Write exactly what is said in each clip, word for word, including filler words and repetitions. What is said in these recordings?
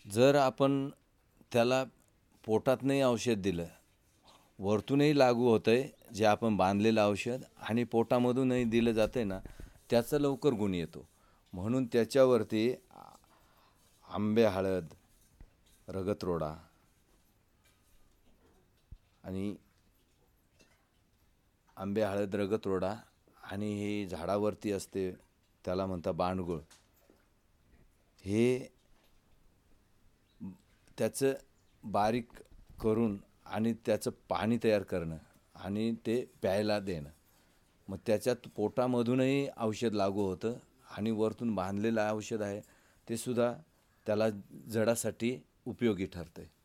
जर आपण त्याला पोटातनंही औषध दिलं, वरतूनही लागू होतं आहे जे आपण बांधलेलं औषध, आणि पोटामधूनही दिलं जातं आहे ना, त्याचा लवकर गुण येतो. म्हणून त्याच्यावरती आंबे हळद, रगतरोडा आणि आंबे हळद रगतरोडा आणि हे झाडावरती असते त्याला म्हणतात बांडगुळ, हे त्याचं बारीक करून आणि त्याचं पाणी तयार करणं आणि ते प्यायला देणं. मग त्याच्यात पोटामधूनही औषध लागू होतं आणि वरतून बांधलेलं औषध आहे ते सुद्धा त्याला जडासाठी उपयोगी ठरतं आहे.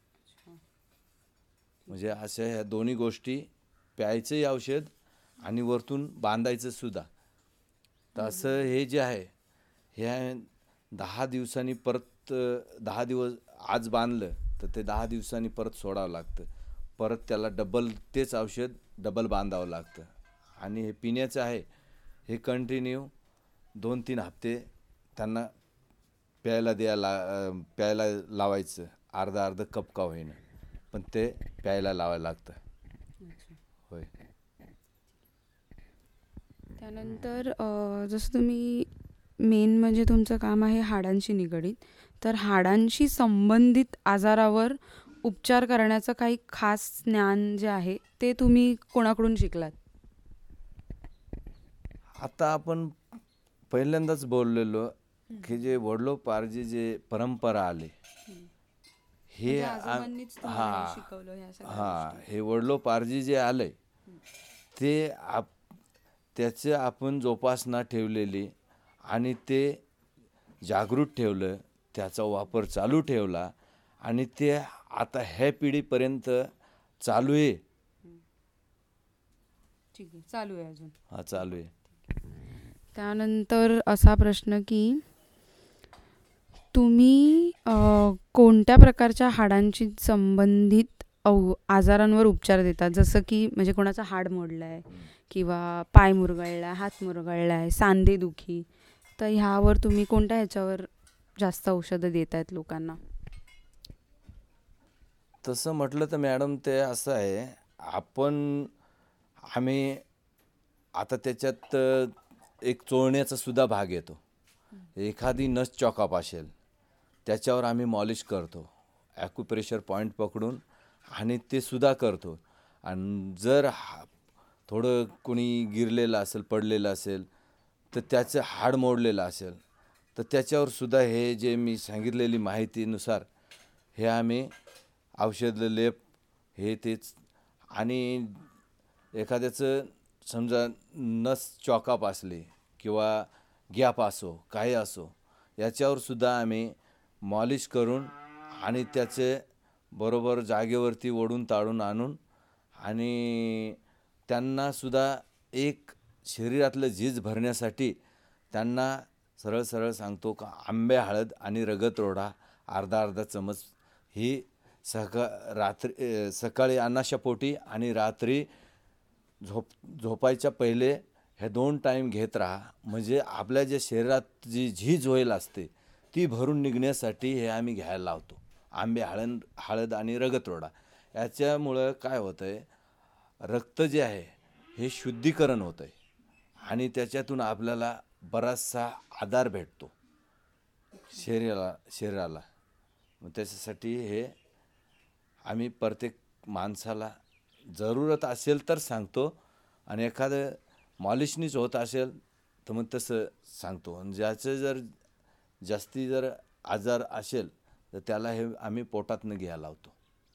म्हणजे अशा ह्या दोन्ही गोष्टी, प्यायचंही औषध आणि वरतून बांधायचं सुद्धा. तर असं हे जे आहे हे दहा दिवसांनी परत, दहा दिवस आज बांधलं तर ते दहा दिवसांनी परत सोडावं लागतं. परत त्याला डबल तेच औषध डबल बांधावं लागतं. आणि हे पिण्याचं आहे हे कंटिन्यू दोन तीन हप्ते त्यांना प्यायला द्यायला प्यायला लावायचं, अर्धा अर्धा कप का होईना, पण ते प्यायला लावायला लागतं. होय. त्यानंतर अ, जसं तुम्ही मेन म्हणजे तुमचं काम आहे हाडांशी निगडीत, तर हाडांशी संबंधित आजारावर उपचार करण्याचं काही खास ज्ञान जे आहे ते तुम्ही कोणाकडून शिकलात? आता आपण पहिल्यांदाच बोललेलो की जे वडिलोपार्जी जे परंपरा आली हे म्हणजे आ- आजोबांनीच तुम्हाला हे हा शिकवलं ह्या सगळ्या हा गोष्टी? हे वडिलोपार्जी जे आलंय ते आप त्याचं आपण जोपासना ठेवलेली आणि ते जागृत ठेवलं, त्याचा वापर चालू ठेवला आणि ते आता ह्या पिढीपर्यंत चालू आहे. ठीक आहे, चालू आहे अजून. हा चालू आहे. त्यानंतर असा प्रश्न की तुम्ही अ, कोणत्या प्रकारच्या हाडांशी संबंधित औ आजारांवर उपचार देतात? जसं की म्हणजे कोणाचं हाड मोडलं आहे किंवा पाय मुरगळला आहे, हात मुरगळला आहे, सांधेदुखी, तर ह्यावर तुम्ही कोणत्या ह्याच्यावर जास्त औषधं देत आहेत लोकांना? तसं म्हटलं तर मॅडम ते असं आहे, आपण आम्ही आता त्याच्यात अ, एक चोळण्याचा सुद्धा भाग येतो. एखादी नस चॉकअप असेल त्याच्यावर आम्ही मॉलिश करतो, ॲक्युप्रेशर पॉईंट पकडून, आणि ते सुद्धा करतो. आणि जर हा थोडं कोणी गिरलेलं असेल, पडलेलं असेल, तर त्याचं हाड मोडलेलं असेल तर त्याच्यावर सुद्धा हे जे मी सांगितलेली माहितीनुसार हे आम्ही औषध लेप हे तेच. आणि एखाद्याचं समजा नस चॉकअप असली किंवा गॅप असो काही असो, याच्यावर सुद्धा आम्ही मॉलिश करून आणि त्याचे बरोबर जागेवरती ओढून ताळून आणून आणि त्यांनासुद्धा एक शरीरातलं झीज भरण्यासाठी त्यांना सरळ सरळ सांगतो का आंबे हळद आणि रगतरोडा अर्धा अर्धा चमच ही सका रात्री अ, सकाळी अन्नाशापोटी आणि रात्री झोप झोपायच्या पहिले हे दोन टाईम घेत राहा. म्हणजे आपल्या ज्या शरीरात जी झीज होईल असते ती भरून निघण्यासाठी हे आम्ही घ्यायला लावतो, आंबे हळद हळद आणि रगतरोडा. याच्यामुळं काय होतं आहे, रक्त जे आहे हे शुद्धीकरण होतं आहे आणि त्याच्यातून आपल्याला बराचसा आधार भेटतो शरीराला शरीराला मग त्याच्यासाठी हे आम्ही प्रत्येक माणसाला जरूरत असेल तर सांगतो, आणि एखादं मॉलिशनीच होत असेल तर मग तसं सांगतो. आणि ज्याचं जर जास्ती जर आजार असेल तर त्याला हे आम्ही पोटातनं घ्यायला लावतो.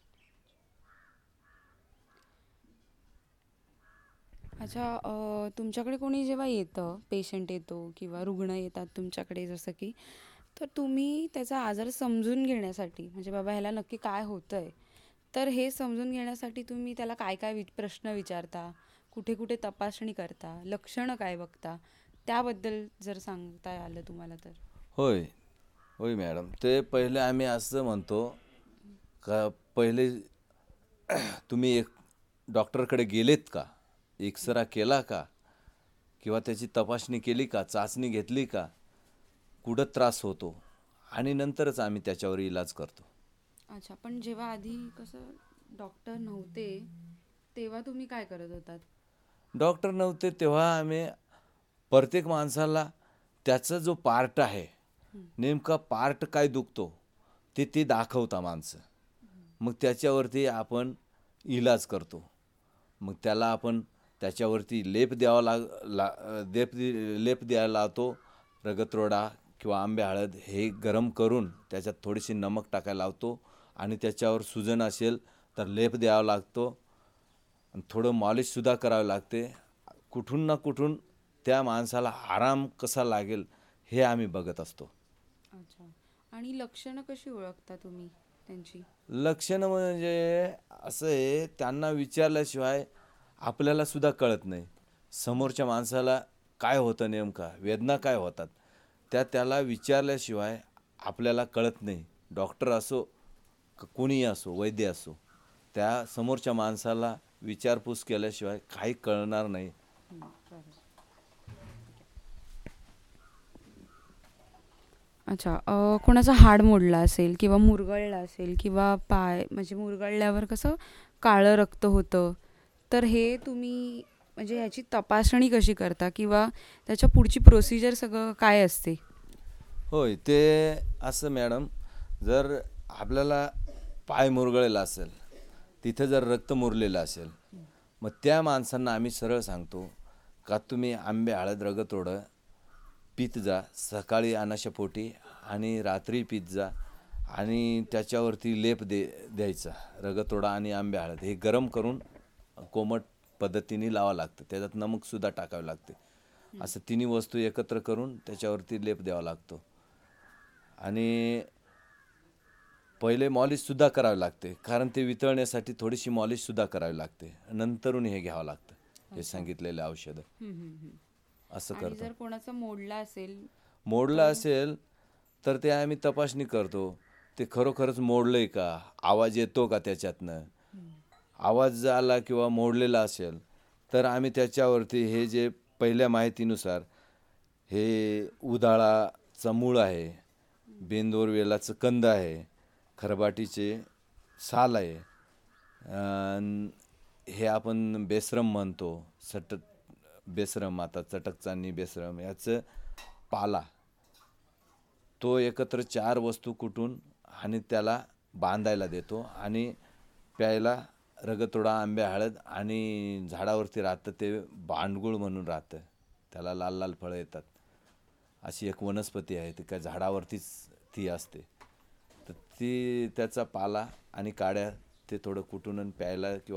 अच्छा, अ, तुमच्याकडे कोणी जेव्हा येतं, पेशंट येतो किंवा रुग्ण येतात तुमच्याकडे जसं की, तर तुम्ही त्याचा आजार समजून घेण्यासाठी म्हणजे बाबा ह्याला नक्की काय होतं आहे, तर हे समजून घेण्यासाठी तुम्ही त्याला काय काय वि प्रश्न विचारता, कुठे कुठे तपासणी करता, लक्षणं काय बघता, त्याबद्दल जर सांगता आलं तुम्हाला तर? होय होय मॅडम, ते पहिले आम्ही असं म्हणतो का पहिले तुम्ही एक डॉक्टरकडे गेलेत का, एक्सरा केला का, किंवा त्याची तपासणी केली का, चाचणी घेतली का, कुठं त्रास होतो, आणि नंतरच आम्ही त्याच्यावर इलाज करतो. अच्छा, पण जेव्हा आधी कसं डॉक्टर नव्हते तेव्हा तुम्ही काय करत होतात? डॉक्टर नव्हते तेव्हा आम्ही प्रत्येक माणसाला त्याचा जो पार्ट आहे, नेमका पार्ट काय दुखतो ते ते दाखवता माणसं. मग त्याच्यावरती आपण इलाज करतो. मग त्याला आपण त्याच्यावरती लेप द्यावा लाग ला लेप लेप द्यायला लावतो. रगतरोडा किंवा आंबे हळद हे गरम करून त्याच्यात थोडीशी नमक टाकायला लावतो आणि त्याच्यावर सुजन असेल तर लेप द्यावा लागतो आणि थोडं मॉलिशसुद्धा करावं लागते. कुठून ना कुठून त्या माणसाला आराम कसा लागेल हे आम्ही बघत असतो. अच्छा, आणि लक्षणं कशी ओळखता तुम्ही त्यांची? लक्षणं म्हणजे असं आहे, त्यांना विचारल्याशिवाय आपल्याला सुद्धा कळत नाही. समोरच्या माणसाला काय होतं नेमका, वेदना काय होतात, त्या त्याला विचारल्याशिवाय आपल्याला कळत नाही. डॉक्टर असो क कोणीही असो, वैद्य असो, त्या समोरच्या माणसाला विचारपूस केल्याशिवाय काही कळणार नाही. हं, बरोबर. अच्छा, अ, कोणाचं हाड मोडलं असेल किंवा मुरगळलं असेल किंवा पाय म्हणजे मुरगळल्यावर कसं काळं रक्त होतं, तर हे तुम्ही म्हणजे ह्याची तपासणी कशी करता किंवा त्याच्या पुढची प्रोसिजर सगळं काय असते? होय, ते असं मॅडम, जर आपल्याला पाय मुरगळलेला असेल, तिथं जर रक्त मुरलेलं असेल, मग त्या माणसांना आम्ही सरळ सांगतो का तुम्ही आंबे हळद रगतोडं पीत जा सकाळी अनाशापोटी आणि रात्री पीत जा आणि त्याच्यावरती लेप दे द्यायचा रगतोडा आणि आंबे हळद हे गरम करून कोमट पद्धतीने लावावं लागतं. त्याच्यात नमकसुद्धा टाकावे लागते. असं तिन्ही वस्तू एकत्र करून त्याच्यावरती लेप द्यावा लागतो. आणि पहिले मॉलिशसुद्धा करावी लागते, कारण ते वितळण्यासाठी थोडीशी मॉलिशसुद्धा करावी लागते. नंतरून हे घ्यावं लागतं, हे सांगितलेले औषधं. हं, हं, हं. असं आणि करतो. जर कोणाचा मोडला असेल मोडलं तर? असेल तर ते आम्ही तपासणी करतो. ते खरोखरच मोडलंय का? आवाज येतो का त्याच्यातनं? आवाज आला किंवा मोडलेला असेल तर आम्ही त्याच्यावरती हे जे पहिल्या माहितीनुसार हे उधाळाचं मूळ आहे, बेंदोर वेलाचं कंद आहे, खरबाटीचे साल आहे, अन् हे आपण बेसरम म्हणतो, सटक बेसरम, आता चटकचानी बेसरम याचं पाला, तो एकत्र चार वस्तू कुटून आणि त्याला बांधायला देतो आणि प्यायला रगतोडा आंबे हळद आणि झाडावरती राहतं ते भांडगुळ म्हणून राहतं, त्याला लाल लाल फळं येतात. अशी एक वनस्पती आहे, ती काय झाडावरतीच ती असते. तर ती त्याचा पाला आणि काड्या ते थोडं कुटून आणि प्यायला किंवा